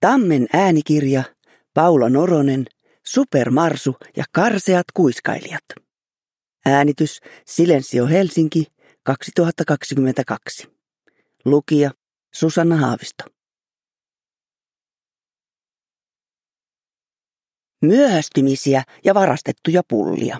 Tammen äänikirja, Paula Noronen, Supermarsu ja karseat kuiskailijat. Äänitys Silensio Helsinki 2022. Lukija Susanna Haavisto. Myöhästymisiä ja varastettuja pullia.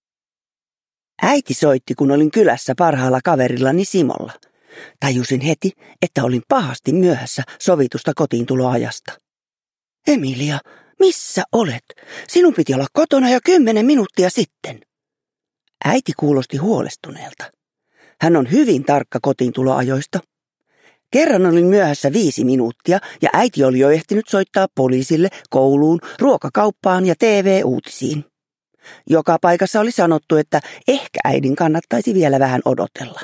Äiti soitti, kun olin kylässä parhaalla kaverillani Simolla. Tajusin heti, että olin pahasti myöhässä sovitusta kotiintuloajasta. Emilia, missä olet? Sinun piti olla kotona jo 10 minuuttia sitten. Äiti kuulosti huolestuneelta. Hän on hyvin tarkka kotiintuloajoista. Kerran olin myöhässä 5 minuuttia ja äiti oli jo ehtinyt soittaa poliisille, kouluun, ruokakauppaan ja TV-uutisiin. Joka paikassa oli sanottu, että ehkä äidin kannattaisi vielä vähän odotella.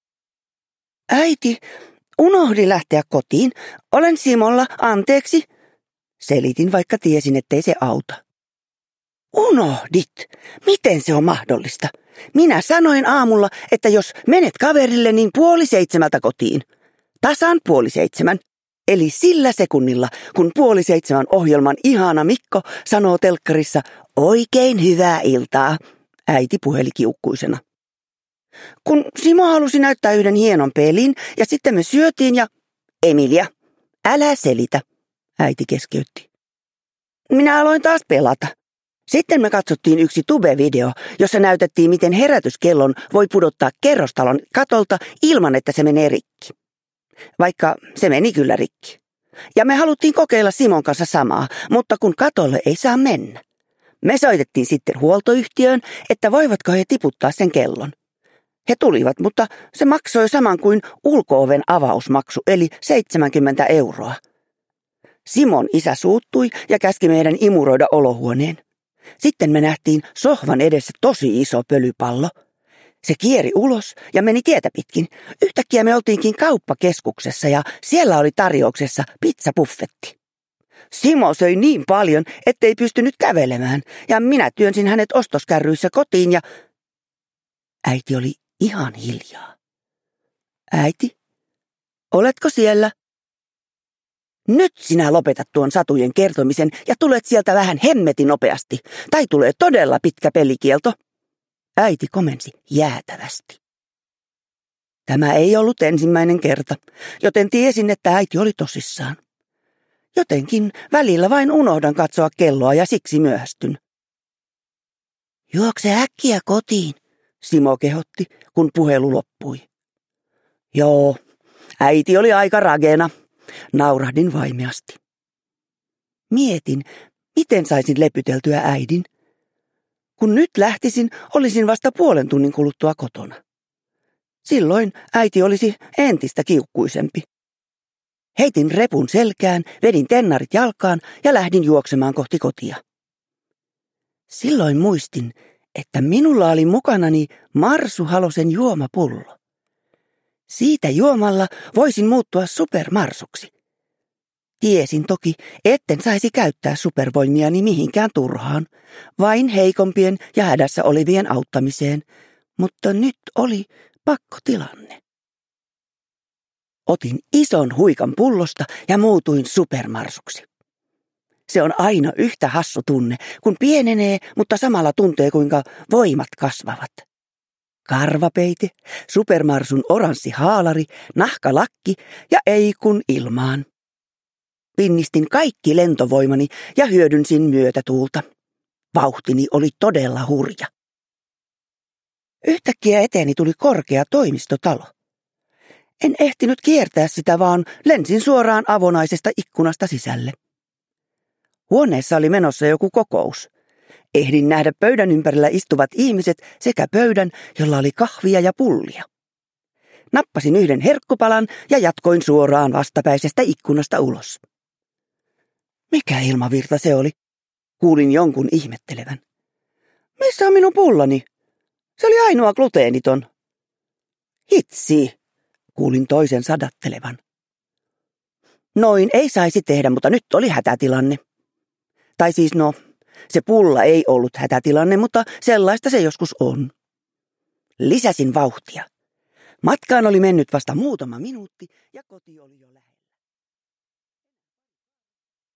Äiti, unohdin lähteä kotiin. Olen Simolla, anteeksi. Selitin, vaikka tiesin, ettei se auta. Unohdit? Miten se on mahdollista? Minä sanoin aamulla, että jos menet kaverille, niin 6:30 kotiin. Tasan 6:30. Eli sillä sekunnilla, kun 6:30 ohjelman ihana Mikko sanoo telkkarissa, oikein hyvää iltaa, äiti puheli kiukkuisena. Kun Simo halusi näyttää yhden hienon pelin ja sitten me syötiin ja... Emilia, älä selitä, äiti keskeytti. Minä aloin taas pelata. Sitten me katsottiin yksi tube-video, jossa näytettiin, miten herätyskellon voi pudottaa kerrostalon katolta ilman, että se menee rikki. Vaikka se meni kyllä rikki. Ja me haluttiin kokeilla Simon kanssa samaa, mutta kun katolle ei saa mennä. Me soitettiin sitten huoltoyhtiöön, että voivatko he tiputtaa sen kellon. He tulivat, mutta se maksoi saman kuin ulko-oven avausmaksu, eli 70 €. Simon isä suuttui ja käski meidän imuroida olohuoneen. Sitten me nähtiin sohvan edessä tosi iso pölypallo. Se kieri ulos ja meni tietä pitkin. Yhtäkkiä me oltiinkin kauppakeskuksessa ja siellä oli tarjouksessa pizzabuffetti. Simo söi niin paljon, ettei pystynyt kävelemään ja minä työnsin hänet ostoskärryissä kotiin ja... Äiti oli ihan hiljaa. Äiti, oletko siellä? Nyt sinä lopetat tuon satujen kertomisen ja tulet sieltä vähän hemmetin nopeasti, tai tulee todella pitkä pelikielto. Äiti komensi jäätävästi. Tämä ei ollut ensimmäinen kerta, joten tiesin, että äiti oli tosissaan. Jotenkin välillä vain unohdan katsoa kelloa ja siksi myöhästyn. Juokse äkkiä kotiin, Simo kehotti, kun puhelu loppui. Joo, äiti oli aika ragena, naurahdin vaimeasti. Mietin, miten saisin lepyteltyä äidin. Kun nyt lähtisin, olisin vasta 0,5 tunnin kuluttua kotona. Silloin äiti olisi entistä kiukkuisempi. Heitin repun selkään, vedin tennarit jalkaan ja lähdin juoksemaan kohti kotia. Silloin muistin, että minulla oli mukanani Marsu Halosen juomapullo. Siitä juomalla voisin muuttua supermarsuksi. Tiesin toki, etten saisi käyttää supervoimiani mihinkään turhaan, vain heikompien ja hädässä olevien auttamiseen, mutta nyt oli pakkotilanne. Otin ison huikan pullosta ja muutuin supermarsuksi. Se on aina yhtä hassu tunne, kun pienenee, mutta samalla tuntee, kuinka voimat kasvavat. Karvapeite, supermarsun oranssi haalari, nahkalakki ja ei kun ilmaan. Pinnistin kaikki lentovoimani ja hyödynsin myötätuulta. Vauhtini oli todella hurja. Yhtäkkiä eteeni tuli korkea toimistotalo. En ehtinyt kiertää sitä, vaan lensin suoraan avonaisesta ikkunasta sisälle. Huoneessa oli menossa joku kokous. Ehdin nähdä pöydän ympärillä istuvat ihmiset sekä pöydän, jolla oli kahvia ja pullia. Nappasin yhden herkkupalan ja jatkoin suoraan vastapäisestä ikkunasta ulos. Mikä ilmavirta se oli? Kuulin jonkun ihmettelevän. Missä on minun pullani? Se oli ainoa gluteeniton. Hitsi, kuulin toisen sadattelevan. Noin ei saisi tehdä, mutta nyt oli hätätilanne. Tai siis se pulla ei ollut hätätilanne, mutta sellaista se joskus on. Lisäsin vauhtia. Matkaan oli mennyt vasta muutama minuutti ja koti oli jo lähellä.